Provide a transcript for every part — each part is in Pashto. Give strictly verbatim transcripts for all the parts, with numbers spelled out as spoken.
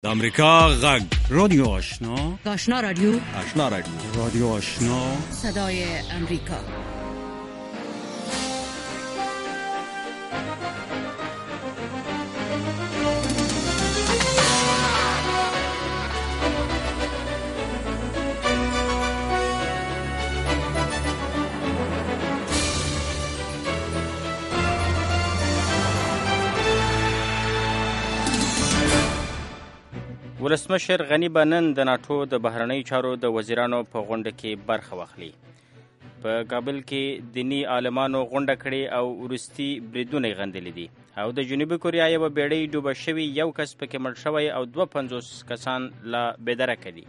د امریکا غږ رادیو آشنا آشنا رادیو آشنا رادیو رادیو آشنا صدای امریکا. ولسمشر غنی به نن د ناټو د بهرنیو چارو د وزیرانو په غونډه کې برخه واخلي. په کابل کې دینی عالمانو غونډه کړې او وروستي بریدونه یې غندلي دي او د جنوبي کوریا یوه بیړۍ ډوبه شوې، یو کس پکې مړ شوی او دوه پنځوس کسان لا بېدرکه دي.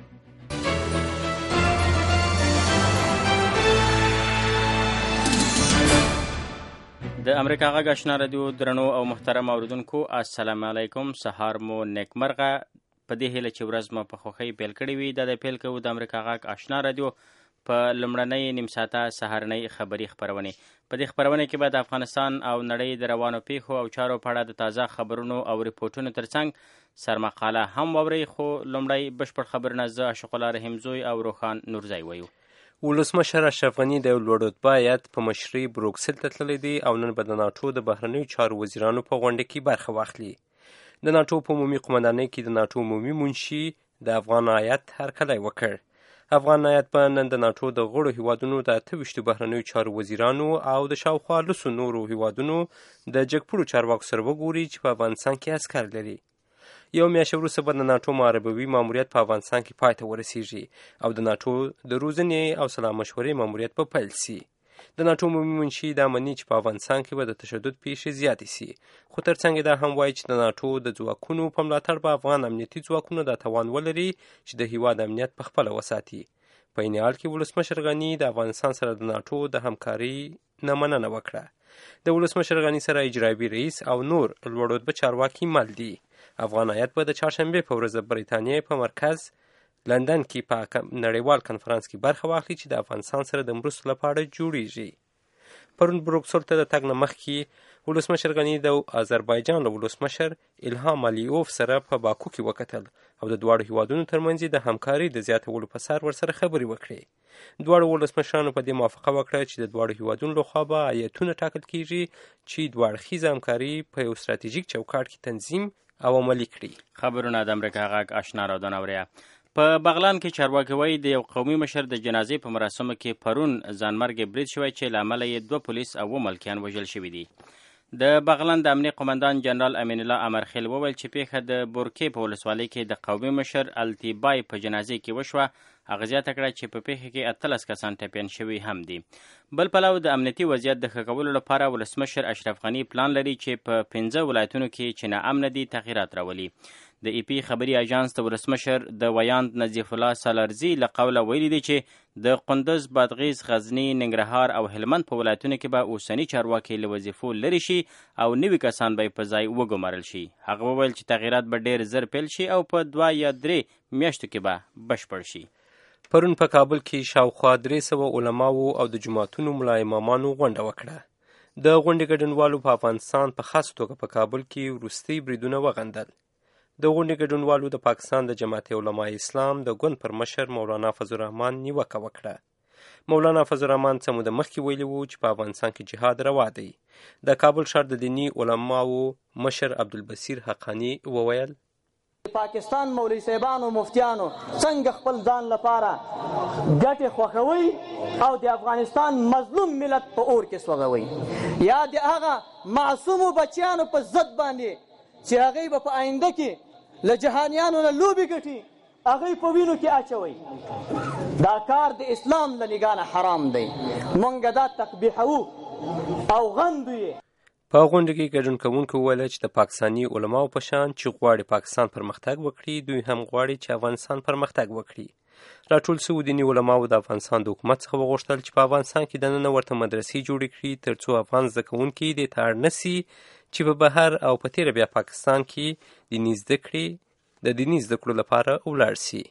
د امریکا غږ آشنا رادیو درنو او محترم اوریدونکو، السلام علیکم. سهار مو نیکمرغه. په دې هیله چې ورځ مو په خوښۍ پیل کړې وي. دا د پیل کوو د امریکا غږ آشنا رادیو په لومړنۍ نیم ساعته سهارنۍ خبري خپرونې. په دې خپرونه کې به د افغانستان او نړۍ د روانو پیښو او چارو په اړه د تازه خبرونو او ریپورټونو ترڅنګ سرمقاله هم واورئ. خو لومړی بشپړ خبرونه زه عاشق الله رحیمزوی او روخان نورزی وایو. ولسمشر اشرف غني د لوړ رتبه هیات په مشرۍ بروکسل ته تللی دی او نن به د ناټو د بهرنیو چارو وزیرانو په غونډه کې برخه واخلي. د ناټو په عمومي قومندانۍ کې د ناټو عمومي منشي د افغان هیات هرکلی وکړ. افغان هیات به نن د ناټو د غړو هیوادونو د اته ویشتو بهرنیو چارو وزیرانو او د شاوخوا لسو نورو هیوادونو د جګپوړو چارواکو سره وګوري چې په افغانستان کې عسکر لري. یو میاشت وروسته به د ناټو معربوي ماموریت په افغانستان کې پای ته ورسیږي او د ناټو د روزنې او سلا مشورې ماموریت به پیل سي. د ناټو عمومي منشي دا مني چې په افغانستان کې به د تشدد پیښې زیاتې سي، خو ترڅنګ دا هم وایي چې د ناټو د ځواکونو په ملاتړ به افغان امنیتي ځواکونه دا توان ولري چې د هیواد امنیت په خپله وساتي. په این حال کې ولسمشر غني د افغانستان سره د ناټو د همکارۍ نه مننه وکړه. د ولسمشر غني سره اجرایي رئیس او نور لوړ رتبه چارواکي مل دي. افغان هیات به د چهارشنبې په ورځ د بریتانیې په مرکز لندن کې په نړیوال کنفرانس کې برخه واخلي چې د افغانستان سره د مرستو لپاره جوړیږي. پرون بروکسل ته د تګ نه مخکې ولسمشر غني د آذربایجان له ولسمشر الهام الیوف سره په باکو کې وکتل او د دواړو هیوادونو ترمنځ د همکارۍ د زیاتولو په سر ورسره خبرې وکړې. دواړو ولسمشرانو په دې موافقه وکړه چې د دواړو هیوادونو لخوا به هیاتونه ټاکل کیږي چې دوه اړخیزه همکاري په یو ستراتیژیک چوکاټ کې تنظیم او عملي کړي. خبرونه د امریکا غږ آشنا رادیو اوریا. په بغلان کې چارواکي وایي د یو قومي مشر د جنازې په مراسمو کې پرون ځانمرګ برید شوی چې له امله یې دوه پولیس او اووه ملکیان وژل شوي دي. د بغلان د امنیه قومندان جنرال امین الله امرخیل وویل چې پیښه د بورکې په ولسوالۍ کې د قومي مشر التیبای په جنازې کې وشوه. هغه زیاته کړه چې په پیښه کې اتلس کسان ټپیان شوي هم دي. بل پلو د امنیتي وضعیت د ښه کولو لپاره ولسمشر اشرف غني پلان لري چې په پنځه ولایتونو کې چې ناامنه دي تغییرات راولي. د ای پی خبري اژانس د ولسمشر د ویاند نظیف الله سالارزي له قوله ویلي دي چې د قندوز، بادغیس، غزني، ننګرهار او هلمند په ولایتونو کې به اوسني چارواکي له وظیفو لرې شي او نوي کسان به په ځای وګمارل شي. هغه وویل چې تغییرات به ډېر زر پیل شي او په دوه یا درې میاشتو کې به بشپړ شي. پرون په کابل کې شاوخوا درې سوه علماو او د جوماتونو ملا امامانو غونډه وکړه. د غونډې ګډونوالو په افغانستان په خاص توګه په کابل کې وروستي بریدونه وغندل. د غونډې ګډونوالو د پاکستان د جماعت علماء اسلام د ګوند پر مشر مولانا فضل الرحمن نیوکه وکړه. مولانا فضل الرحمن څه موده مخکې ویلي وو چې په افغانستان کې جهاد روا دی. د کابل ښار د دیني علماو مشر عبدالبصیر حقانی وویل پاکستان مولوی صاحبانو مفتیانو څنګه خپل ځان لپاره ګټې خوښوي او د افغانستان مظلوم ملت په اور کې سوځوي، یا د هغه معصومو بچیانو په ضد باندې چې هغوی به په آینده کې له جهانیانو نه لوبې ګټي هغوی په وینو کې اچوي. دا کار د اسلام له نګاه حرام دی. موږ دا تقبیحوو او غندو یې. په غونډه کې ګډون کوونکو وویل چې د پاکستاني علماو په شان چې غواړي پاکستان پرمختګ وکړي، دوی هم غواړي چې افغانستان پرمختګ وکړي. راټول سوي دیني علماو د افغانستان د حکومت څخه وغوښتل چې په افغانستان کې دننه ورته مدرسې جوړې کړي تر څو افغان زده کوونکي دې ته اړ نه سي چې په بهر او په تیره بیا پاکستان کې دیني زده کړې د دیني زده کړو لپاره ولاړ سي.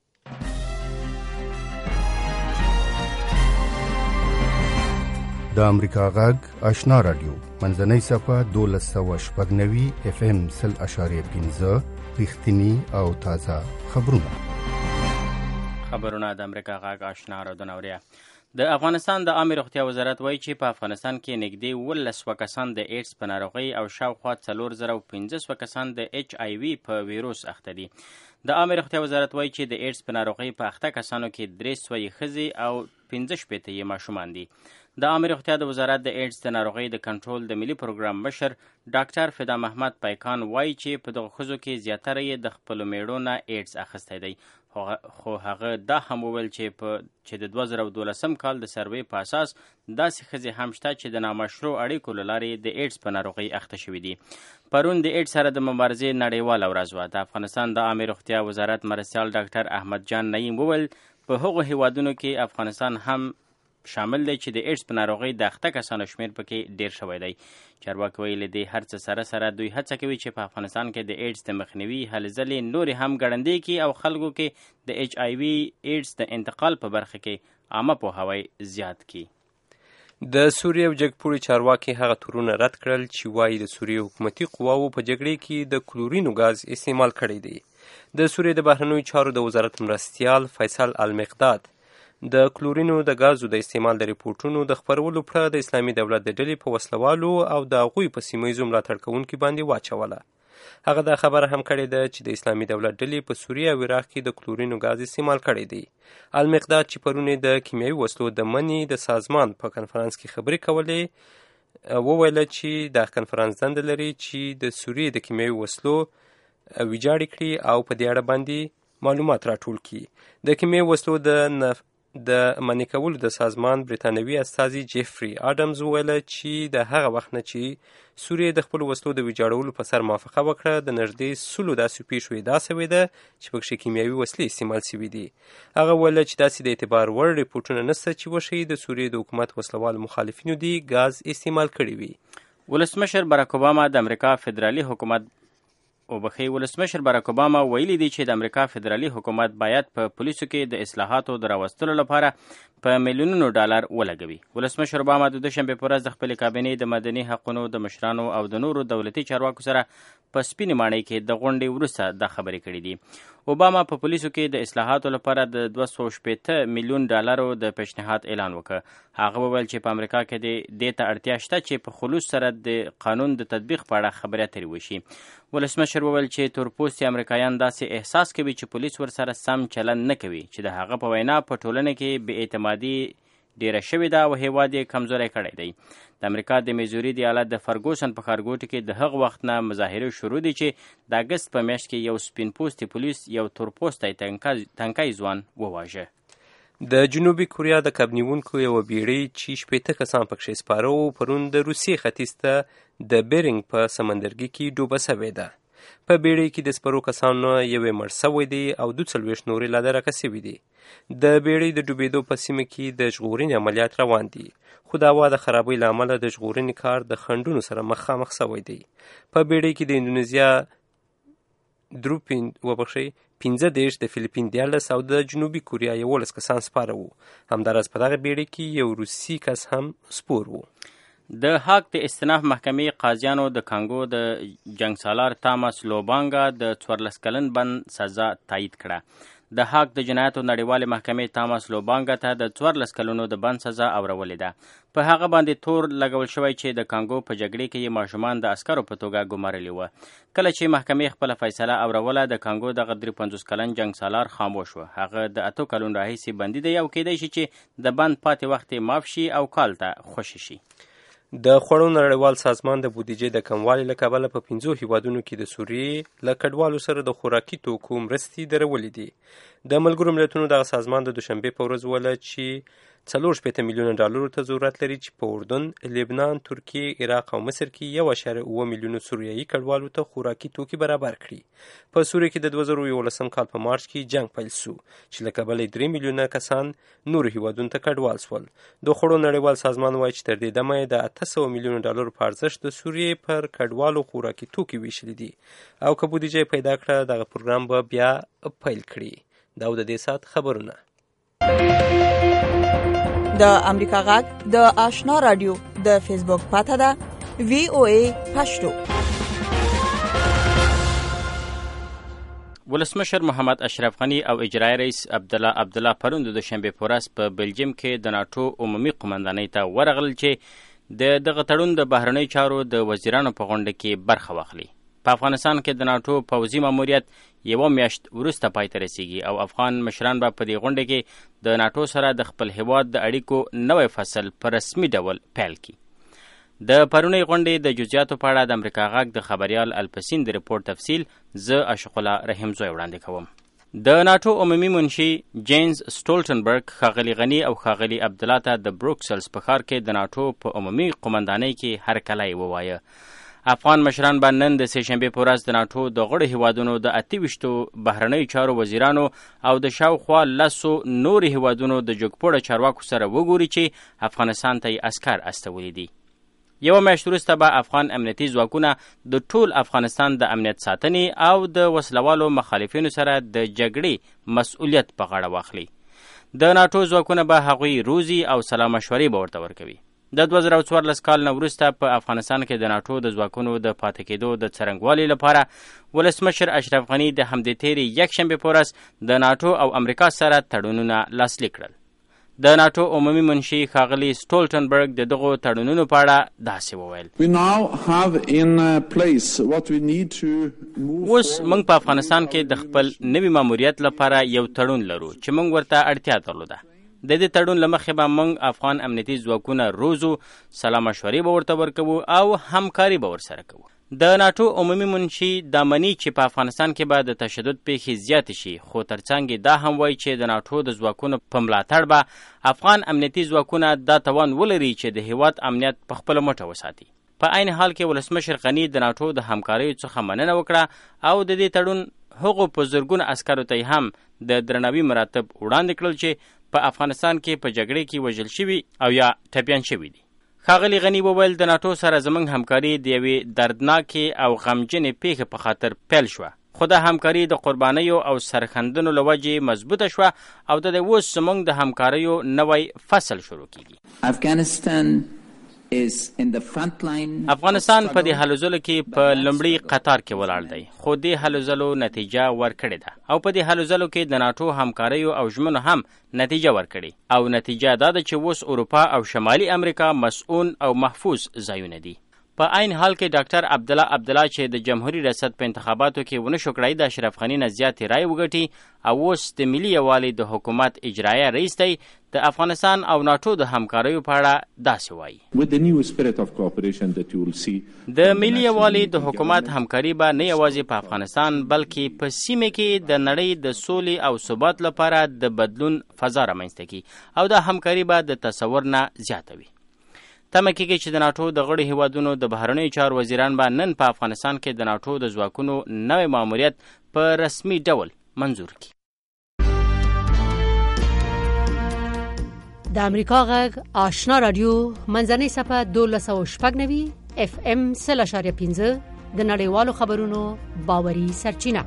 د امریکا غږ آشنا رادیو منځنۍ صفحه دولس سوه شپږ نوي اف ام سل اشاریه پنځه رښتینی او تازه خبرونه. خبرونه د امریکا غږ آشنا رادیو نوریا. د افغانستان د عامه روغتیا وزارت وایي چې په افغانستان کې نږدې اوولس سوه کسان د ایډز په ناروغۍ او شاوخوا څلور زره او پنځه سوه کسان د ایچ آی وي په ویروس اخته دي. د عامه روغتیا وزارت وایي چې د ایډز په ناروغۍ په اخته کسانو کې درې سوه یې ښځې او پنځه شپېته یې ماشومان دي. د عامه روغتیا د وزارت د ایډز د ناروغۍ د کنټرول د ملي پروګرام مشر ډاکټر فدا محمد پیکان وایي چې په دغه ښځو کې زیاتره یې د خپلو میړو نه ایډز اخیستی دی، خو هغه دا هم وویل چې په چې د دوه زره دولسم کال د سروې په اساس داسې ښځې هم شته چې د نامشروع اړیکو له لارې د ایډز په ناروغۍ اخته شوي دي. پرون د ایډز سره د مبارزې نړیواله ورځ وه. د افغانستان د عامه روغتیا وزارت مرستیال ډاکټر احمد جان نعیم وویل په هغو هیوادونو کې افغانستان هم شامل دی چې د ایډز په ناروغۍ د اخته کسانو شمېر پکې ډېر شوی دی. چارواکي وایي له دې هر څه سره سره دوی هڅه کوي چې په افغانستان کې د ایډز د مخنیوي هلې ځلې نورې هم ګړندۍ کړي او خلکو کې د ایچ آی وي ایډز د انتقال په برخه کې عامه پوهاوی زیات کړي. د سوریې او جګپوړي چارواکي هغه تورونه رد کړل چې وایي د سوریې حکومتي قواوو په جګړې کې د کلورینو ګاز استعمال کړی دی. د سوریې د بهرنیو چارو د وزارت مرستیال فیصل المقداد د کلورینو د غازو د استعمال د ریپورټونو د خپرولو پړه د اسلامي دولت د ډلې په وسلوالو او د هغوی په سیمه ییزو ملاتړ کوونکي باندې واچوله. هغه دا خبره هم کړې ده چې د اسلامي دولت ډلې په سوریه او عراق کې د کلورینو غاز استعمال کړی دی. المقداد چې پرون د کیمیاوي وسلو د منې د سازمان په کنفرانس کې خبرې کولې وویل چې د کنفرانس دنده لري چې د سوریې د کیمیاوي وسلو ویجاړې کړي او په دې اړه باندې معلومات راټول کړي. د کیمیاوي وسلو د نف د منع کولو د سازمان بریتانوي استازي جیفري آدمز وویل چې د هغه وخت نه چې سوریې د خپلو وسلو د ویجاړولو په سر موافقه وکړه د نږدې سلو داسې پیښو ادعا شوې ده چې پکښې کیمیاوي وسلې استعمال شوي دي. هغه وویل چې داسې د اعتبار وړ ریپورټونه نشته چې وښیي د سوریې د حکومت وسلوال مخالفینو دي ګاز استعمال کړي وي. ولسمشر باراک اوباما د امریکا فدرالي حکومت وبخښئ ولسمشر باراک اوباما ویلي دی چې د امریکا فدرالي حکومت باید په پولیسو کې د اصلاحاتو د راوستلو لپاره په میلیونونو ډالر ولګوي. ولسمشر اوباما د دوشنبې په ورځ د خپلې کابینې د مدني حقونو د مشرانو او د نورو دولتي چارواکو سره په سپینې ماڼۍ کې د غونډې وروسته دا خبرې کړې دي. اوباما په پولیسو کې د اصلاحاتو لپاره د دوه سوه شپېته میلیون ډالرو د پیشنهاد اعلان وکړ. هغه وویل چې په امریکا کې د دې ته اړتیا شته چې په خلوص سره د قانون د تطبیق په اړه خبرې اترې وشي. ولسمشر وویل چې تورپوستي امریکایان داسې احساس کوي چې پولیس ورسره سم چلند نه کوي چې د هغه په وینا په ټولنه کې بې اعتمادي ډیره شوې ده او هیواد یې کمزوری کړی دی. د امریکا د میزوري د ایالت د فرګوسن په ښارګوټي کې د هغه وخت نه مظاهرې شروع دي چې د اګست په میاشت کې یو سپین پوستي پولیس یو تورپوستی تنکی ځوان وواژه. د جنوبي کوریا د کب نیونکو یوه بیړۍ چې شپېته کسان پکښې سپاره وو پرون د روسیې ختیځ ته د بیرنګ په سمندرګي کې ډوبه سوې ده. په بیړۍ کې د سپرو کسانو یوې مړ سوی دی او دوه څلوېښت نورې لا درکه سوي دي. د بیړۍ د ډوبېدو په سیمه کې د ژغورنې عملیات روان دي، خو د هوا د خرابۍ له امله د ژغورنې کار د خنډونو سره مخامخ سوی دی. په بیړۍ کې د اندونیزیا دروپین وبخښئ پنځه دېرش، د فلیپین دیارلس او د جنوبي کوریا یولس کسان سپاره وو. همداراز په دغه بیړۍ کې یو روسي کس هم سپور وو. د هاګ د استناف محکمې قاضیانو د کانګو د جنګسالار تاماس لوبانګا د څوارلس کلن بند سزا تایید کړه. د هاګ د جنایاتو نړیوالې محکمې تاماس لوبانګا ته د څوارلس کلونو د بند سزا اورولې ده. په هغه باندې تور لګول شوی چې د کانګو په جګړې کې یې ماشومان د عسکرو په توګه ګمارلي وه. کله چې محکمې خپله فیصله اوروله د کانګو دغه درې پنځوس کلن جنګسالار خاموش و. هغه د اتو کلونو راهیسې بندي دی او کیدای شي چې د بند پاتې وخت یې معاف شي او کال ته خوشي شي. د خوړو نړیوال سازمان د بودیجې د کموالي له کبله په پنځو هیوادونو کې د سوریې له کډوالو سره د خوراکي توکو مرستې درولې دي. د ملګرو ملتونو دغه سازمان د دوشنبې په ورځ وویل چې څلور شپېته میلیونه ډالرو ته ضرورت لري چې په اردن، لبنان، ترکیې، عراق او مصر کې یو اعشاریه اووه میلیونه سوریایي کډوالو ته خوراکي توکي برابر کړي. په سوریه کې د دوه زره یولسم کال په مارچ کې جنګ پیل سو چې له کبله درې میلیونه کسان نورو هیوادونو ته کډوال سول. د خوړو نړیوال سازمان وایي چې تر دې دمه یې د اته سوه میلیونه ډالرو په ارزښت د سوریې پر کډوالو خوراکي توکي ویشلي دي او که بودیجه پیدا کړه دغه پروګرام به بیا پیل کړي. دا د دې ساعت خبرونه. د امریکا غږ د آشنا رادیو د فیسبوک پاته ده وی او ای پښتو. ولسمشر محمد اشرف غنی او اجرایی رئیس عبدالله عبدالله پرون د دوشنبه په ورځ په بلجیم کې د ناټو عمومي قومندانۍ ته ورغلل چې د دغه تړون د بهرنیو چارو د وزیرانو په غونډه کې برخه واخلي. په افغانستان کې د ناټو پوځي ماموریت یوه میاشت وروسته پای ته رسیږي او افغان مشران به په دې غونډه کې د ناټو سره د خپل هیواد د اړیکو نوی فصل په رسمي ډول پیل کړي. د پرونی غونډې د جزئیاتو په اړه د امریکا غږ د خبریال الپسین د رپورټ تفصیل زه اشق الله رحیم زوی وړاندې کوم. د ناټو عمومي منشي جینز سټولټنبرګ ښاغلي غني او ښاغلي عبدالله ته د بروکسلز په ښار کې د ناټو په عمومي قومندانۍ کې هرکلی ووایه. افغان مشران به نن د سې شنبې په ورځ د ناټو د غړو هیوادونو د اته ویشتو بهرنیو چارو وزیرانو او د شاوخوا لسو نورو هیوادونو د جګپوړه چارواکو سره وګوري چې افغانستان ته یې عسکر استولي دي. یوه میاشت وروسته به افغان امنیتي ځواکونه د ټول افغانستان د امنیت ساتنې او د وسلوالو مخالفینو سره د جګړې مسؤلیت په غاړه واخلي. د ناټو ځواکونه به هغوی روزي او سلا مشورې به ورته ورکوي. د دوه زره څوارلس کال نه وروسته په افغانستان کې د ناټو د ځواکونو د پاتې کېدو د څرنګوالي لپاره ولسمشر اشرف غني د همدې تېرې یکشنبې په ورځ د ناټو او امریکا سره تړونونه لاسلیک کړل. د ناټو عمومي منشي ښاغلي سټولټنبرګ د دغو تړونونو په اړه داسې وویل. اوس موږ په افغانستان کې د خپل نوي ماموریت لپاره یو تړون لرو چې موږ ورته اړتیا درلوده. د دې تړون له مخې به موږ افغان امنیتي ځواکونه روزو، سلا مشورې به ورته ورکوو او همکاري به ورسره کوو. د ناټو عمومي منشي دا مني چې په افغانستان کې به د تشدد پیښې زیاتې شي، خو ترڅنګ دا هم وایي چې د ناټو د ځواکونو په ملاتړ به افغان امنیتي ځواکونه دا توان ولري چې د هیواد امنیت په خپله مټه وساتي. په عین حال کې ولسمشر غني د ناټو د همکاریو څخه مننه وکړه او د دې تړون هغو په زرګونه عسکرو ته هم د درناوي مراتب وړاندې کړل چې په افغانستان کې په جګړې کې وژل شوي او یا ټپیان شوي دي. ښاغلي غني وویل د ناټو سره زموږ همکاري د یوې دردناکې او غمجنې پیښې په خاطر پیل شوه، خو دا همکاري د قربانیو او سرښندنو له وجې مضبوطه شوه او د دې اوس زموږ د همکاریو نوی فصل شروع کیږي. افغانستان افغانستان په دې هلو ځلو کې په لومړي قطار کې ولاړ دی، خو دې هلو ځلو نتیجه ورکړې ده او په دې هلو ځلو کې د ناټو همکاریو او ژمنو هم نتیجه ورکړې او نتیجه دا ده چې اوس اروپا او شمالي امریکا مسؤون او محفوظ ځایونه دي. په عین حال کې ډاکټر عبدالله عبدالله چې د جمهوریت ریاست په انتخاباتو کې ونه شو کړی د اشرف غني نه زیاتې رایې وګټي او اوس د ملي یووالي د حکومت اجرایه رئیس دی، د افغانستان او ناټو د همکاریو په اړه داسې وایي. د ملي یووالي د حکومت همکاري به نه یوازې په افغانستان بلکې په سیمه کې د نړۍ د سولې او ثبات لپاره د بدلون فضا رامنځته کړي او دا همکاري به د تصور نه زیاته وي. تمه کېږي چې د ناټو د غړو هیوادونو د بهرنیو چارو وزیران به نن په افغانستان کې د ناټو د ځواکونو نوی ماموریت په رسمي ډول منظور کړي. د امریکا غږ آشنا رادیو منځنۍ صفحه دولس سوه شپږ نوي اف ام سل اشاریه پنځه د نړیوالو خبرونو باوري سرچینه.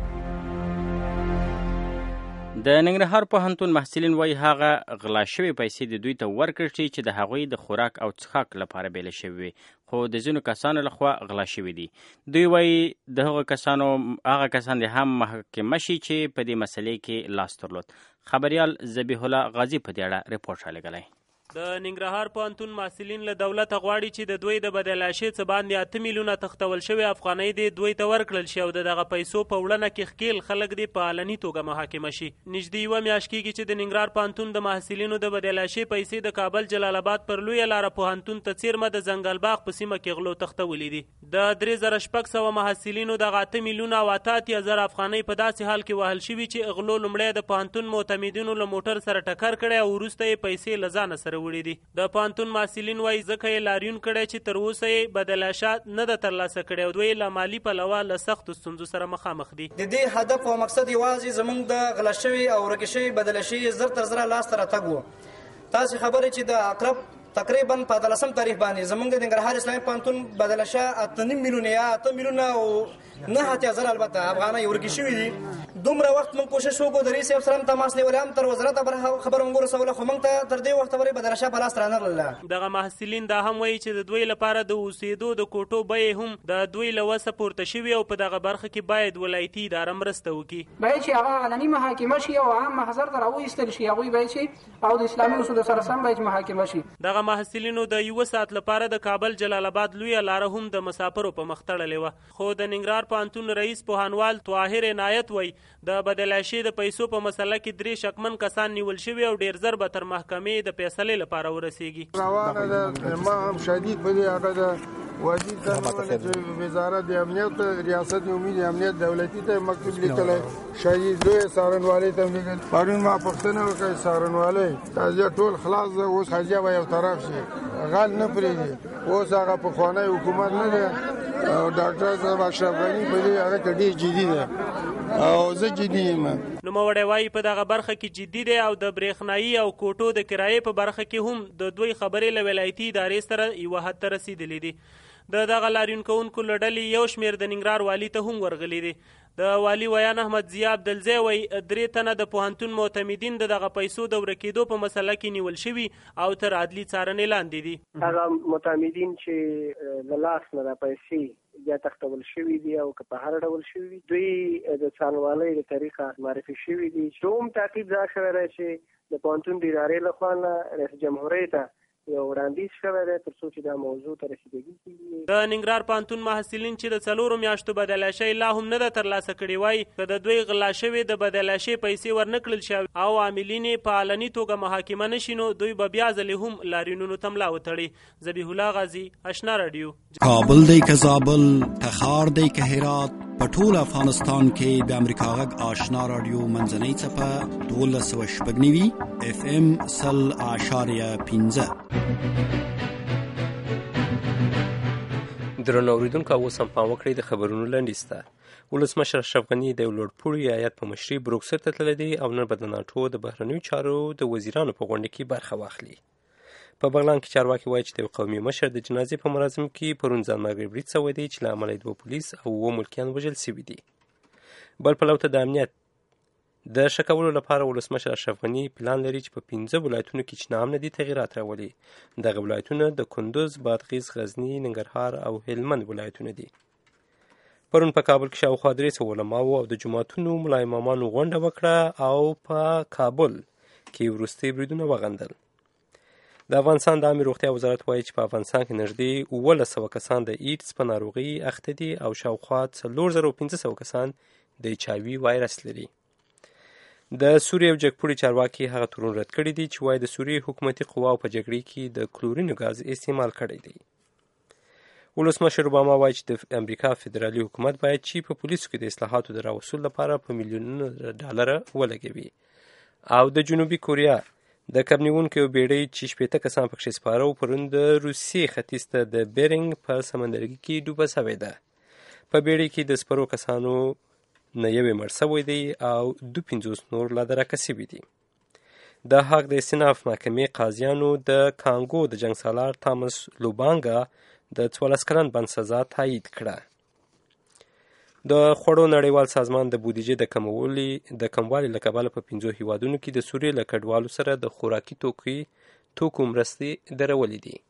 د ننګرهار پوهنتون محصلین وایي هغه غلا شوې پیسې د دوی ته ورکړل شي چې د هغوی د خوراک او څښاک لپاره بیله شوې وي، خو د ځینو کسانو لخوا غلا شوي دي. دوی وایي د هغو کسانو هغه کسان دې هم محاکمه شي چې په دې مسلې کې لاس درلود. خبریال ذبیح الله غازي په دې اړه رپورټ رالیږلی. د ننګرهار پوهنتون محصلین له دولته غواړي چې د دوی د بدلاشي څه باندې اته میلیونه تختول شوی افغانۍ دې دوی ته ورکړل شي او د دغه پیسو په وړاندې کې ښکیل خلک دې په علني توګه محاکمه شي. نږدې یوه میاشت کېږي چې د ننګرهار پوهنتون د محصلینو د بدلاشي پیسې د کابل جلال آباد پر لویه لاره پوهنتون ته څیرمه د ځنګل باغ په سیمه کې غلو تختولې دي. د درې زره شپږ سوه محصلینو دغه اته میلیونه او اته اتیا زره افغانۍ په داسې حال کې وهل شوي چې غلو لومړی د پوهنتون معتمدینو له موټر سره ټکر کړی او وروسته یې پیسې له ځانه سره وړي دي. د پوهنتون محصلین وایي ځکه یې لاریون کړی چې تر اوسه یې بدلاشات نه ده ترلاسه کړی او دوی له مالي پلوه له سختو ستونزو سره مخامخ دي. د دې هدف او مقصد یوازې زموږ د غلا شوي او ورکې شوي بدلاشي زر تر زره لاسته راتګ و. تاسې خبرې چې د اقرب تقریبا په اتلسم تاریخ باندې زمونږ د ننګرهار اسلامي پوهنتون بدله شه اته نیم میلیونه یا اته میلیونه او نه اتیا زره البته افغانۍ ورکې شوي دي. دومره وخت موږ کوشش وکړو د رئیس صاحب سره هم تماس نیولی هم تر وزارت خبره موږ ورسوله خو موږ ته تر دې وخته پورې بدله شه په لاس رانغلله. دغه محصلین دا هم وایي چې د دوی لپاره د اوسېدو د کوټو بیې هم د دوی له وسه پورته شوي او په دغه برخه کې باید ولایتي اداره مرسته وکړي. باید چې هغه علني محاکمه شي او عام محضر ته راوایستل شي، هغوی باید چې او د اسلامي اصولو سره سم باید محاکمه شي. دغه محصلینو د یوه ساعت لپاره د کابل جلال آباد لویه لاره هم د مسافرو په مخ تړلې وه، خو د ننګرهار پوهنتون رئیس پوهنوال طاهر عنایت وایي د بدلاشي د پیسو په مسله کې درې شکمن کسان نیول شوي او ډیر زر به تر محکمې د فیصلې لپاره ورسیږي. روانه ده ما هم شدید په دې هغه ده وزیر ته وزارت د امنیت ریاست امید امنیت دولتي ته مکتوب لیکلی، شهید لوی څارنوالۍ ته لیکل. پرون ما پوښتنه وکړه څارنوالۍ قضیه ټول خلاص ده، اوس قضیه به یو طرف شي، غل نه پرېږدي. اوس هغه پخوانی حکومت نه دی او ډاکټر صاحب اشرف غني په دې هغه کې ډېر جدي دی او زه جدي یم. نوموړی وایي په دغه برخه کې جدي دی او د برېښنایي او کوټو د کرایې په برخه کې هم د دوی خبرې له ولایتي ادارې سره یوه حد ته رسېدلې دي. د دغه لاریون کوونکو له ډلې یو شمېر د ننګرهار والي ته هم ورغلي دي. د والي ویان احمد ضیا عبدالزی وایي درې تنه د پوهنتون معتمدین د دغه پیسو د ورکېدو په مسله کې نیول شوي او تر عدلي څارنې لاندې دي. هغه معتمدین چې له لاس نه دا پیسې یا تختول شوي دي او که په هر ډول شوي دوی د څارنوالۍ د طریقه معرفي شوي دي. دوم تعقیب دا شوی دی چې د پوهنتون د ادارې لخوا نه رئیس جمهوریت ته یو وړاندیز شوی دی تر څو چې دا موضوع ته رسیدګي کیږي. د ننګرهار پوهنتون محصلین چې د څلورو میاشتو بدلاشۍ لا هم نه ده ترلاسه کړې وایي که د دوی غلا شوې د بدلاشۍ پیسې ورنه کړل شي او عاملین یې په علني توګه محاکمه نه شي نو دوی به بیا ځلې هم لاریونونو ته ملا وتړي. ذبیح الله غازي، اشنا راډیو. کابل دی که زابل، تخار دی که هرات، په ټول افغانستان کې د امریکا غږ آشنا راډیو منځنۍ څپه دولس سوه شپږ نوي اف ام سل اعشاریه پنځه. درنو اوریدونکو اوس هم پام وکړئ د خبرونو لنډیز ته. ولسمشر اشرف غني د یو لوړپوړي هیات په مشرۍ بروکسل ته تللی دی او نن به د ناټو د بهرنیو چارو د وزیرانو په غونډه کې برخه واخلي. په بغلان کې چارواکي وایي چې د یو قومي مشر د جنازې په مراسمو کې پرون ځانمرګي برید شوی دی چې له امله یې دوه پولیس او اووه ملکیان وژل شوي دي. بل پلو ته د امنیت د ښه کولو لپاره ولسمشر اشرف غني پلان لري چې په پنځه ولایتونو کې چې نام نه دي تغیرات راولي. دغه ولایتونه د کندوز، بادغیس، غزني، ننګرهار او هلمند ولایتونه دي. پرون په کابل کې شاوخوا درې سوه علماو او د جوماتونو ملا امامانو غونډه وکړه او په کابل کې وروستي بریدونه وغندل. د افغانستان د عامې روغتیا وزارت وایي چې په افغانستان کې نږدې اوولس سوه کسان د ایډز په ناروغۍ اخته دي او شاوخوا څلور زره پنځه سوه کسان د ایچ آی وي وایرس لري. د سوریې یو جګپوړي چارواکي هغه تورون رد کړي دي چې وایي د سوریې حکومتي قواو په جګړې کې د کلورینو ګاز استعمال کړی دی. ولسمشر اوباما وایي چې د امریکا فدرالي حکومت باید چې په پولیسو کې د اصلاحاتو د راوصول لپاره په میلیونونو ډالره ولګوي. او د جنوبي کوریا د کب نیونکو بیړۍ چې شپېته کسان پکښې سپاره وو پرون د روسیې ختیځ ته د بیرنګ په سمندرګي کې ډوبه سوې ده. په بیړۍ کې د سپرو کسانو نه یوې مړ سوی دی او دو پنځوس نور لا درکه سوي دي. د حق د استیناف محکمې قاضیانو د کانګو د جنګ سالار تامس لوبانګا د څوارلس کلن بند سزا تایید کړه. د خوړو نړیوال سازمان د بودیجې د کموالي د کموالي له کبله په پنځو هیوادونو کې د سوریې له کډوالو سره د خوراکي توکي توکو مرستې درولې دي.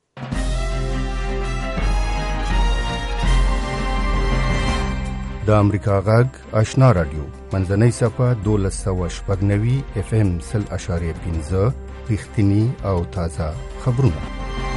د امریکا غږ آشنا راډیو منځنۍ صفه دولس سوه شپږ نوي اف ام سل اشاریه پنځه رښتیني او تازه خبرونه.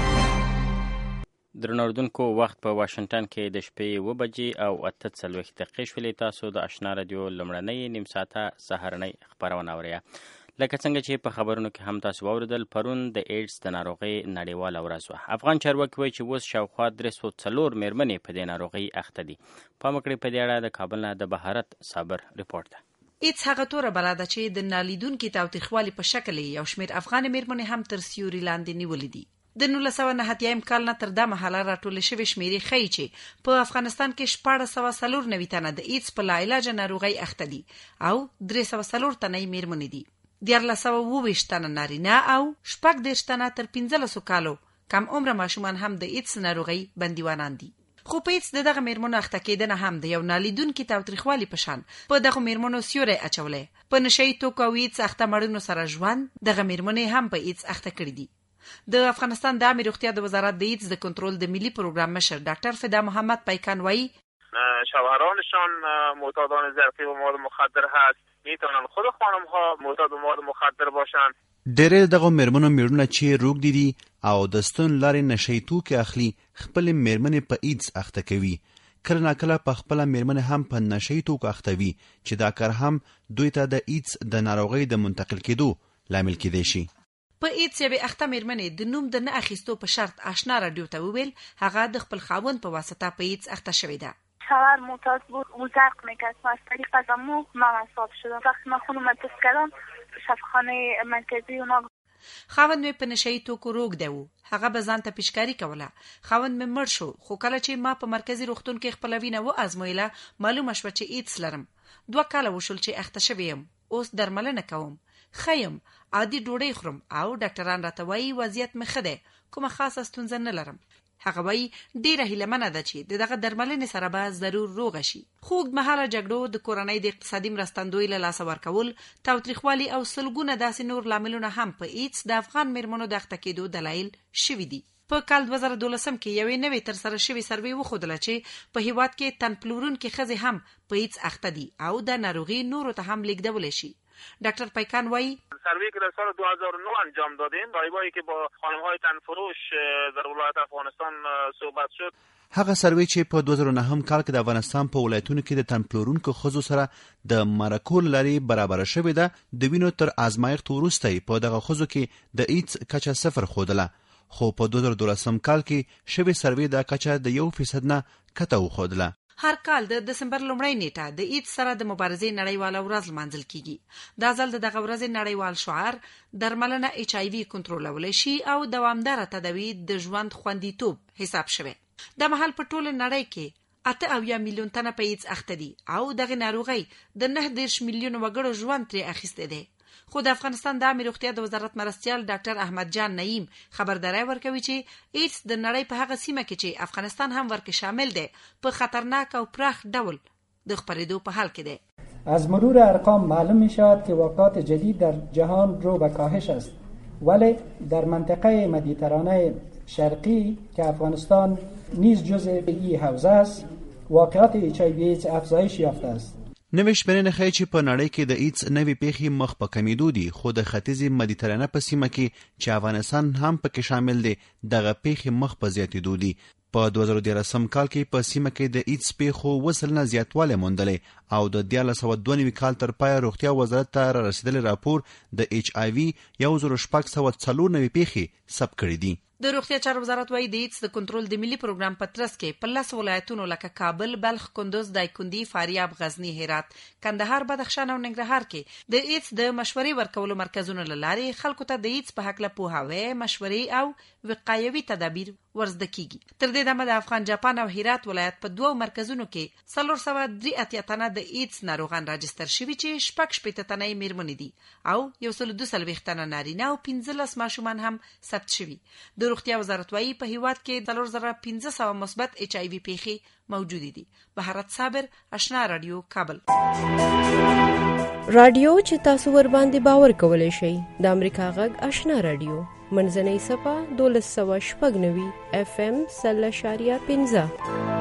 درنو اوریدونکو وخت په واشنګټن کې د شپې اوه بجې او اته څلوېښت دقیقې شولې. تاسو د آشنا راډیو لومړنۍ نیم ساعته سهارنۍ خپرونه اورئ. لکه څنګه چې په خبرونو کې هم تاسو واوریدل پرون د ایډز د ناروغۍ نړیواله ورځ وه. افغان چارواکي وایي چې اوس شاوخوا درې سوه څلور مېرمنې په دې ناروغۍ اخته دي. پام وکړئ په دې اړه د کابل نه د بهارت صابر رپورټ ده. ایډز هغه توره بلا ده چې د نالیدونکي تاوتریخوالي په شکل یو شمېر افغان مېرمنې هم تر سیوري لاندې نیولې دي. د نولس سوه نهه اتیایم کال نه تر دا مهاله راټولې شوې شمېرې ښیي چې په افغانستان کې شپاړس سوه څلور نوي تنه د ایډز په لاعلاجه ناروغۍ اخته دي او درې سوه څلور تنه یې مېرمنې دي. دیارلس سوه اووه ویشت تنه نارینه او شپږ دېرش تنه تر پنځلسو کالو کم عمره ماشومان هم د ایډز ناروغۍ بندیوانان دي. خو په ایډز د دغه میرمنو اخته کېدنه هم د یو نالیدونکي تاوتریخوالي په شان په دغه میرمنو سیوری اچولی. په نشهیي توکو او ایډز اخته مړونو سره ژوند دغه میرمنې هم په ایډز اخته کړي دي. د افغانستان د عامې روغتیا د وزارت د ایډز د کنترل د ملي پروګرام مشر ډاکټر فدا محمد پیکان وایي شوهرانشان معتادان ظرفی و مواد مخدر هست، میتونن خود خانم ها معتاد و مواد مخدر باشن. ډېرې دغه میرمنو میړونه چې روږ دي دي او د ستون لارې نشهیي توکي اخلي خپلې میرمنې په ایډز اخته کوي. کله ناکله په خپله میرمنې هم په نشهیي توکو اخته وي چې دا کار هم دوی ته د ایډز د ناروغۍ د منتقل کېدو لامل کېدی شي. په ایډز یوې اخته میرمنې د نوم د نه اخیستو په شرط آشنا راډیو ته وویل هغه د خپل خاوند په واسطه په ایډز اخته شوې ده. شوهر معتاد بود، او زرق میکرد و از طریق از امو من مصاب شدم. وقتی من خونم تست کردم شفاخانه مرکزی اونا خاوند مې په نشهیي توکو روږدی و. هغه به ځان ته پیشکاري کوله. خاوند مې مړ شو، خو کله چې ما په مرکزي روغتون کې خپله وینه وازمویله معلومه شوه چې ایډز لرم. دوه کاله وشول چې اخته شوې یم. اوس درملنه کوم، ښه یم، عادي ډوډۍ خورم او ډاکټران راته وایي وضعیت مې ښه دی، کومه خاصه ستونزه نه لرم. هغه وایي ډیره هیلهمنه ده چې د دغه درملنې سره به ضرور روغه شي. خو اوږدمهاله جګړو د کورنۍ د اقتصادي مرستندوی له لاسه ورکول، تاوتریخوالي او سلګونه داسې نور لاملونه هم په ایډز د افغان میرمنو د اخته کېدو دلایل شوي دي. په کال دوه زره دولسم کې یوې نوې ترسره شوې سروې وښودله چې په هیواد کې تن پلورونکې ښځې هم په ایډز اخته دي او د ناروغي نورو ته هم لیږدولی شي. ډاکټر پیکان وایي سروی که در سال دو هزار و نه انجام دادیم، رایبایی که با خانم‌های تنفروش در ولایت افغانستان صحبت شد، هغه سروی چې په دوه زره نهم کال کې د افغانستان په ولایتونو کې د تن پلورونکو ښځو سره د مرکو له لارې برابره شوې ده، د وینو تر ازمایښت وروسته په دغه ښځو کې د ایډز کچه صفر ښودله. خو په دوه زره دولسم کال کې شوې سروی دا کچه د یو فیصد نه کته وښودله. هر کال د دسمبر لومړۍ نیټه د ایډز سره د مبارزې نړیواله ورځ لمانځل کیږي. دا ځل د دغه ورځې نړیوال شعار درملنه ایچ آی وي کنټرولولی شي او دوامداره تداوی د ژوند خوندیتوب حساب شوی. د مهال په ټوله نړۍ کې اته اویا میلیون تنه په ایډز اخته دي او دغه ناروغۍ د نه دېرش میلیون وګړو ژوند ترې اخیستی دی. خو د افغانستان د عامې روغتیا د وزارت مرستیال ډاکټر احمد جان نعیم خبرداری ورکوي چې ایډز د نړۍ په هغه سیمه کې چې افغانستان هم ورکې شامل دی په خطرناک او پراخ ډول د خپرېدو په حال کې دی. از مرور ارقام معلوم می شود که واقعات جدید در جهان رو به کاهش است، ولی در منطقه مدیترانه شرقی که افغانستان نیز جزء این حوزه است واقعات ایچ آی وی ایدز افزایش یافته است. نوې شمېرنې ښیي چې په نړۍ کې د ایډز نوې پیښې مخ په کمیدو دي، خو د ختیځې مدیترانه په سیمه کې چې افغانستان هم پکې شامل دی دغه پیښې مخ په زیاتېدو دي. په دوه زره دیارلسم کال کې په سیمه کې د ایډز پیښو اووه سلنه زیاتوالی موندلی او د دیارلس سوه دوه نوي کال تر پایه روغتیا وزارت ته را رسېدلی راپور د ایچ آی وي یو زره شپږ سوه څلور نوي پیښې ثبت کړي دي. د روغتیا چارو وزارت وایي د ایډز د کنټرول د ملي پروګرام په ترڅ کې په لس ولایتونو لکه کابل، بلخ، کندوز، دایکنډي، فاریاب، غزني، هرات، کندهار، بدخشان او ننګرهار کې د ایډز د مشورې ورکولو مرکزونو له لارې خلکو ته د ایډز په هکله پوهاوی، مشورې او وقایوي تدابیر ورزده کیږي. تر دې دمه د افغان جاپان او هرات ولایت په دوو مرکزونو کې څلور سوه درې اتیا تنه د ایډز ناروغان راجستر شوي چې شپږ شپېته تنه یې میرمنې دي او یو سل دوه څلوېښت تنه نارینه او پنځلس ماشومان هم ثبت شوي. د روغتیا وزارت وایي په هیواد کې څلور زره پنځه سوه مثبت ایچ آی وي پیښې موجودې دي. بهارت صابر، آشنا راډیو، کابل. راډیو چې تاسو ور باندې باور کولی شئ د امریکا غږ آشنا راډیو منځنۍ صفه دولس سوه شپږ نوي اف ام سل اشاریه پنځه.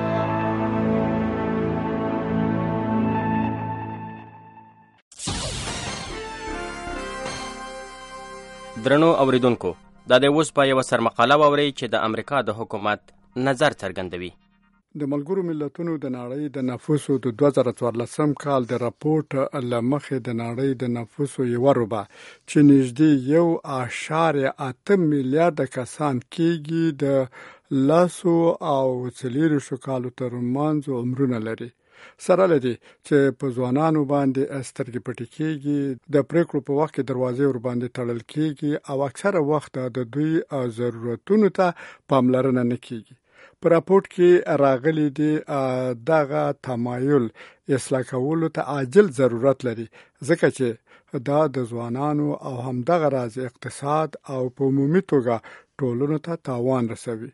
درنو اوریدونکو، دا د اوس په یوه سرمقاله واورئ چې د امریکا د حکومت نظر څرګندوي. د ملګرو ملتونو د نړۍ د نفوسو د دوه زره څوارلسم کال د راپورټ له مخې د نړۍ د نفوسو یوه ربع چې نږدې یو اعشاریه اته میلیارده کسان کېږي د لسو او څلېرویشتو کالو ترمنځ عمرونه لري. سره لدی چې په ځوانانو باندې سترګې پټې کېږي، د پریکړو په وخت کې دروازې ور باندې تړل کېږي او اکثره وخت د دوی ضرورتونو ته پاملرنه نه کېږي. په راپورټ کې راغلي دي دغه تمایل اصلاح کولو ته عاجل ضرورت لري ځکه چې دا د ځوانانو او همدغه راز اقتصاد او په عمومي توګه ټولنو ته تاوان رسوي.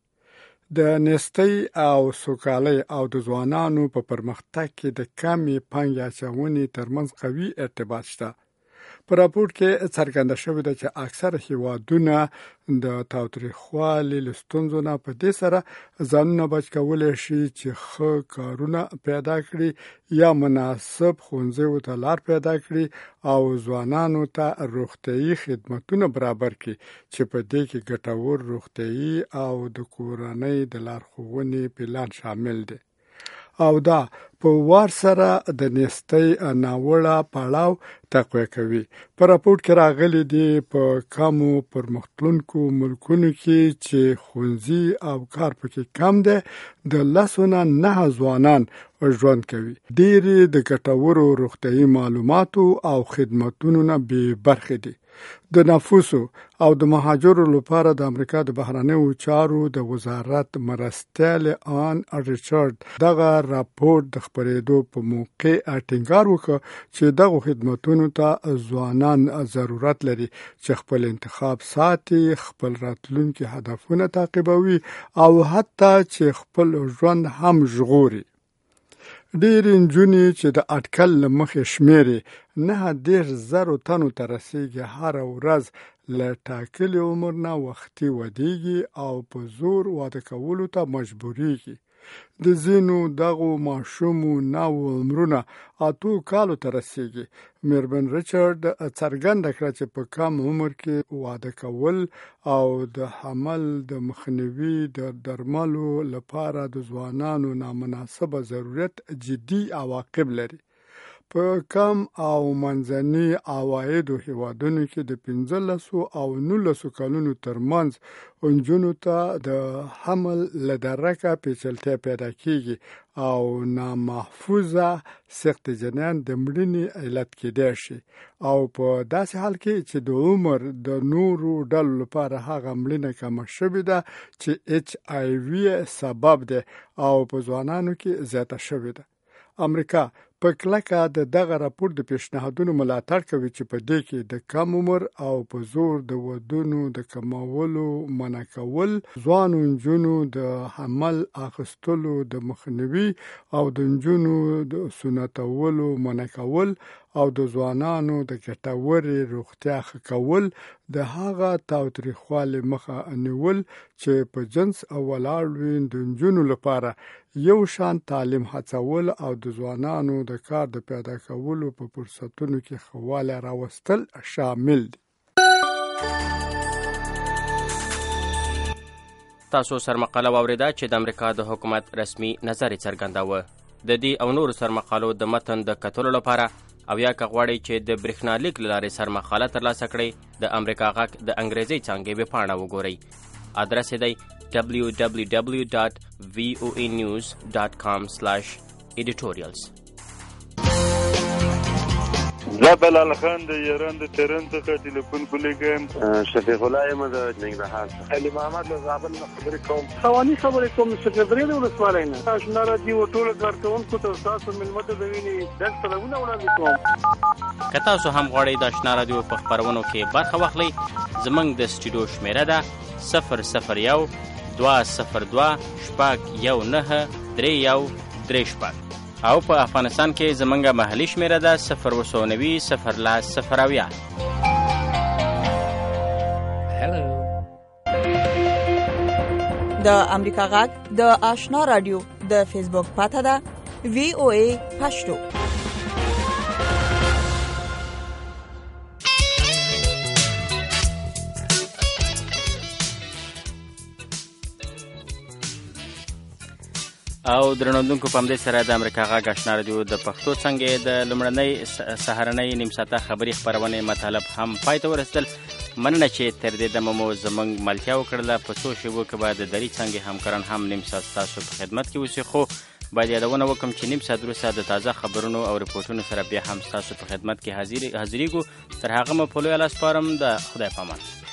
د نیستۍ او سوکالۍ او د ځوانانو په پرمختګ کې د کمې پانګې اچونې ترمنځ قوي ارتباط شته. په راپورټ کې څرګنده شوې ده چې اکثره هیوادونه د تاوتریخوالي له ستونزو نه په دې سره ځانونه بچ کولی شي چې ښه کارونه پیدا کړي یا مناسب ښوونځیو ته لار پیدا کړي او ځوانانو ته روغتیايي خدمتونه برابر کړي چې په دې کې ګټور روغتیايي او د کورنۍ د لارښوونې پلان شامل دي او دا په وار سره د نیستۍ ناوړه پړاو تقویه کوي. په راپورټ کې راغلي دي په کمو پرمختلونکو ملکونو کې چې ښوونځي او کار پکې کم دی د لسو نه نهه ځوانان ژوند کوي. ډېرې د ګټورو روغتیايي معلوماتو او خدمتونو نه بې برخې دي. د نفوسو او د مهاجرو لپاره د امریکا د بهرنیو چارو د وزارت مرستیال آن ریچارد دغه راپورټ د خپرېدو په موقع ټینګار وکړ چې دغه خدمتونو ته ځوانان ضرورت لري چې خپل انتخاب ساتي، خپل راتلونکي هدفونه تعقیبوي او حتی چې خپل ژوند هم ژغوري. ډېرې نجونې چې د اټکل له مخې شمېرې نهه دېرش زرو تنو ته رسیږي هره ورځ له ټاکلي عمر نه وختي ودیږي او په زور واده کولو ته مجبوریږي. د ځینو دغو ماشومو نوو عمرونه اتو کالو ته رسیږي. میرمن ریچارد څرګنده کړه چې په کم عمر کې واده کول او د حمل د مخنیوي د درملو لپاره د ځوانانو نامناسبه ضرورت جدي عواقب لري. په کم او منځني عوایدو هیوادونو کې د پنځلسو او نولسو کلونو ترمنځ نجونو ته د حمل له درکه پیچلتیا پیدا کیږي او نامحفوظه سخت جنین د مړینې علت کېدای شي او په داسې حال کې چې د عمر د نورو ډلو لپاره هغه مړینه کمه شوې ده چې ایچ آی وي سبب ده او په ځوانانو کې زیاته شوې ده. امریکا په کلکه د دغه راپورټ د پیشنهادونو ملاتړ کوي چې په دې کې د کم عمر او په زور د ودونو د کمولو منع کول، ځوانو نجونو د حمل اخیستلو د مخنیوي او د نجونو د سنتولو منع کول او د ځوانانو د ګټورې روغتیا ښه کول، د هغه تاوتریخوالي مخه نیول چې په جنس او ولاړ وي، د نجونو لپاره یو شان تعلیم هڅول او د ځوانانو د کار د پیدا کولو په فرصتونو کې ښه والی راوستل شامل دي. تاسو سرمقاله واوریده چې د امریکا د حکومت رسمي نظر څرګنداوه. د دې او نورو سرمقالو د متن د کتلو لپاره او یا که غواړئ چې د برېښنالیک له لارې سرمقاله ترلاسه کړئ د امریکا غږ د انګریزي څانګې ویبپاڼه وګورئ. ادرس یې دی دبلیو دبلیو دبلیو ډاټ وی او ای نیوز ډاټ کام سلاش ایډیټوریالز. زه بلال خان د ایران د تهران څخه ټلیفون کولیږم. شفیق الله یم د ننګرهار څخه. علي محمد له زابل نه خبرې کوم. خواني خبرې کوم سکرټري د ولسوالۍ نه. آشنا راډیو ټول کارکونکو ته تاسو ملمه ته د وینې درس سلامونه وړاندې کوم. که تاسو هم غواړئ د آشنا راډیو په خپرونو کې برخه واخلئ، زموږ د سټوډیو شمیره ده صفر صفر یو دوه صفر دوه شپږ یو نهه درې یو درې شپږ او په افغانستان کې زمونږ محلي شمیره ده صفر اووه سوه نوي صفر لس صفر اویا. د امریکا غږ د آشنا رادیو د فیسبوک پاته ده وی او ای پښتو. او درنوندونکو په همدې سره د امریکا غږ آشنا راډیو د پښتو څانګې د لومړنۍ سهارنۍ نیم ساعته خبري خپرونې مطالب هم پای ته ورسېدل. مننه چې تر دې دمه مو زموږ ملتیا وکړله. په څو شېبو کې به د دري څانګې همکاران هم نیم ساعت ستاسو په خدمت کې اوسي، خو باید یادونه وکړم چې نیم ساعت وروسته د تازه خبرونو او رپورټونو سره بیا هم ستاسو په خدمت کې حاضرېږو. تر هغه مو په لویه لاس سپارم. د خدای په امان.